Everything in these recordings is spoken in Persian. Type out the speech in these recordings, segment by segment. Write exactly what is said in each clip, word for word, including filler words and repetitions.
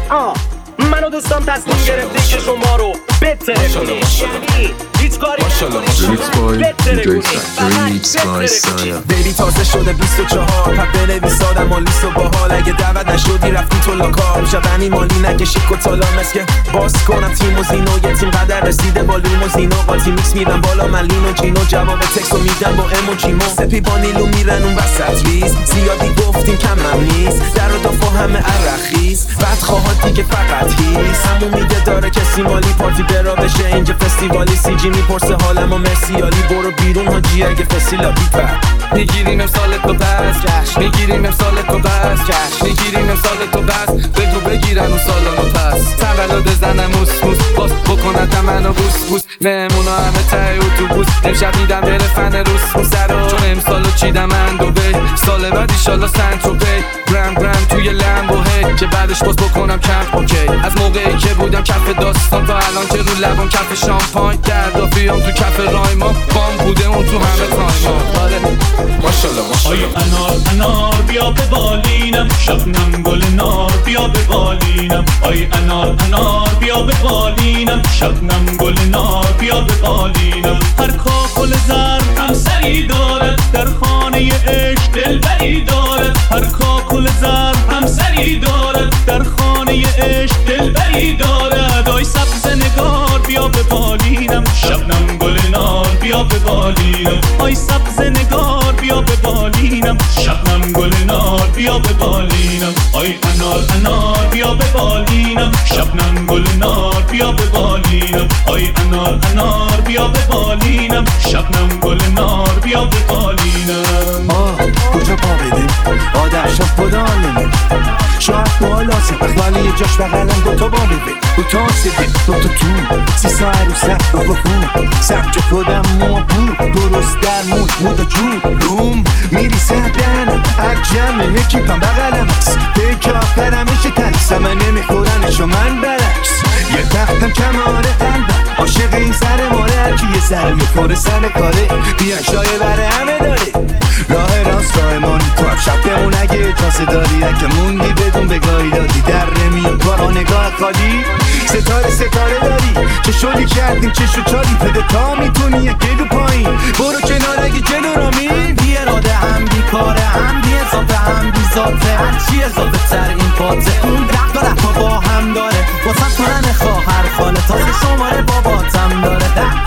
آه منو دوستان تصمیم گرفتیم که شما رو بتره کنیم، یعنی هیچ کاری نکنیم بتره کنیم. بیبی تازه شده بیست و چهار پس بنویس آدم و لیست و باحال. اگه دعوت نشدی رفتی تو لاکار میشه غنی مالی نکشی کتالا مسکه باز کنم تیم و زینو. یه تیم قدر رسیده با لیم و زینو قاطی میکس میدم بالا من لین و جینو. جواب تکس رو میدم با ام و جیمو. سپی با نیلو میرن اون وسط ریز زیادی گفتیم کم هم نیست در و دافا همه عرخیز بعد خواهاتی که فقط هیست همون میده داره کسی مالی پارتی برا بشه اینجا فستیوالی. سی جی میپرسه حالم و مرسیالی برو بیرون حاجی اگه فسیلا بیپر میگیریم امسال تو پس جشن میگیریم امسال تو پس جشن میگیریم امسال تو پس بگو بگیرن اون سالانو پس تولد زنم موس موس باز بکنتم منو بوس بوس مهمونا همه تای اتوبوس امشب میدم بره فن روس موسرا چون امسالو چیدم من دوبی سال بعد ایشالا سنتروپی برند برند توی لمبو هی که بعدش باز بکنم کمپ اوکی از موقعی که بودم کف داستان تا الان که رو لبم کف شامپاین دردافیام تو کف رایما بام بوده اون تو همه تایما. آره ماشالله آی انار انار بیا به بالینم شبنم گل نار بیا به بالینم. آی انار انار بیا به بالینم شبنم گل نار بیا به بالینم. هر کاکل زر هم سری دارد در خانه عشق دلبری دارد. هر کاکل زر هم سری دارد در خانه عشق دلبری دارد. آی سبز نگار بیا به بالینم شبنم گل نار بیا به بالینم. آی سبز نگار بیا به بالینم شبنم گل نار بیا به بالینم. آی انار انار بیا به بالینم شبنم گل نار بیا به بالینم. آی انار انار بیا به بالینم شبنم گل نار بیا به بالینم. آه کجا پا بدیم آدم شب خدا علمه شاید بالا سپخ ولی یه جاش بغلم دوتا باله دوتا سبه دوتا تو سی سا عروسه دوتا خون سبچه خودم ما بود درست در مود مودا جون روم میری سردنم عجمه اکیپم بغلم دیگه آخرمش تنسم من نمیخورنشو من برعکس یه تختم کماره قلبم عاشق این سر ماره هرکی یه سر میخوره سر کاره بیان شایه بره همه داره راه راست راه مانی تو هم شب بمون اگه اجازه داری اگه موندی بدون بگاهی دادی در نمیاد بارا نگاه خالی ستاره ستاره داری چه شلی کردیم چه شو چالی پده تا میتونی یک گلو پایین برو کنار اگه جلو را می بی اراده هم بی کاره هم بی اضافه هم بی ذاته هرچی اضافه تر این پاته اون رفت و رفت با هم داره واسه کنن خواهر خاله تازه شماره باباتم داره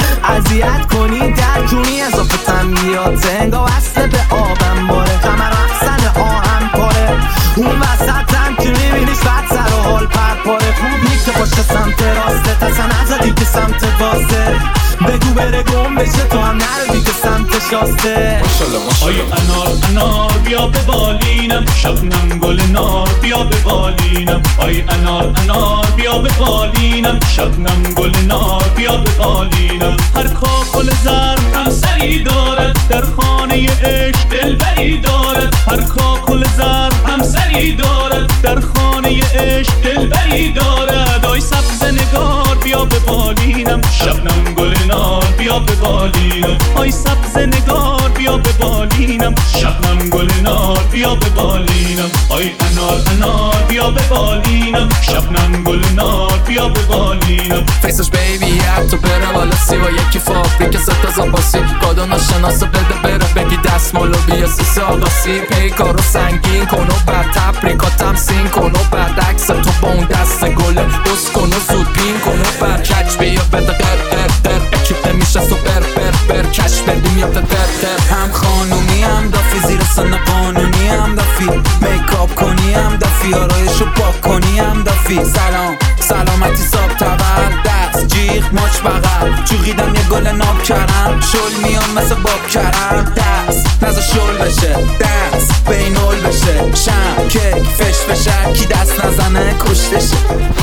اذیت کنی در جونی اضافه تنبیاته انگاه وصله به آبم باره کمر احسن آهم پاره اون وسط هم که میبینیش بعد سر و حال پرپاره خوب نیست که باشه سمت راسته تسن نزدی که سمت واسه بگو بره گم بشه تو هم نردی که سمت شاسته. آی انار انار بیا به بالینم شبنم گل نار بیا به بالینم. آی انار انار بیا به بالینم شبنم گل نار بیا به بالینم. هر کاکل زر هم سری دارد در خانه عشق دلبری دارد. هر کاکل زر هم سری دارد در خانه عشق دلبری دارد. آی سبز نگار بیا به بالینم شبنم گل نار بیا به بالینم. آی سبز نگار بیا به بالینم شبنم گل نار بیا به بالینم. آی انار انار بیا به بالینم شبنم گل نار بیا به بالینم. فیسش بیبی حتی بره والا سی و یکی فابریک ستا زاپاسی کادو ناشناسه بده بره بگی دستمالو بیا سیسه آقاسی پیکارو سنگین کن و بر تبریکاتم سین کن و برعکس تو با اون دست گله بس کن و زود پین کن و بر کچ بیا بده در در در اکیپ نمیشه سوپر بر بر کش بدیم یا در در هم خانومی هم دافی زیر سن قانونی هم دافی میکاپ کنی هم دافی آرایشو پاک کنی هم دافی سلام سلامتی ساب تبر دست جیغ ماچ بغل چوغیدم یه گل ناب کرم شل میام مثل باب کرم دست نزا شل بشه دست بینول بشه شم کک فش فشه کی دست نزنه کشتشه.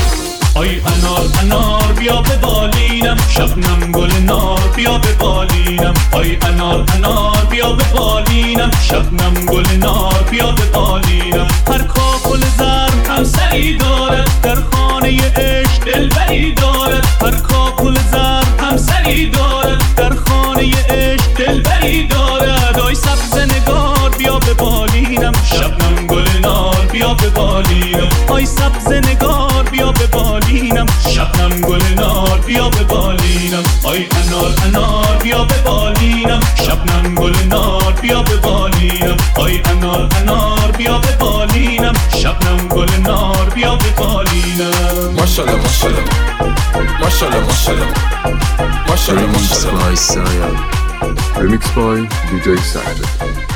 آی انار انار بیا به بالینم شبنم گل نار بیا به بالینم. آی انار انار بیا به بالینم شبنم گل نار بیا به بالینم. هر کاکل زر هم سری دارد در خانه عشق دلبری دارد. هر کاکل زر هم سری دارد در خانه عشق دلبری دارد. آی سبز نگار بیا به بالینم شبنم گل نار بیا به بالینم. آی سبز نگار بیا شبنم گل نار بیا به بالینم آی انار انار بیا به بالینم شبنم گل نار بیا به بالینم آی انار انار بیا به بالینم شبنم گل نار بیا به بالینم ماشاءالله ماشاءالله ماشاءالله ماشاءالله ماشاءالله Remix by Saya. Remix by دی جی Sajid.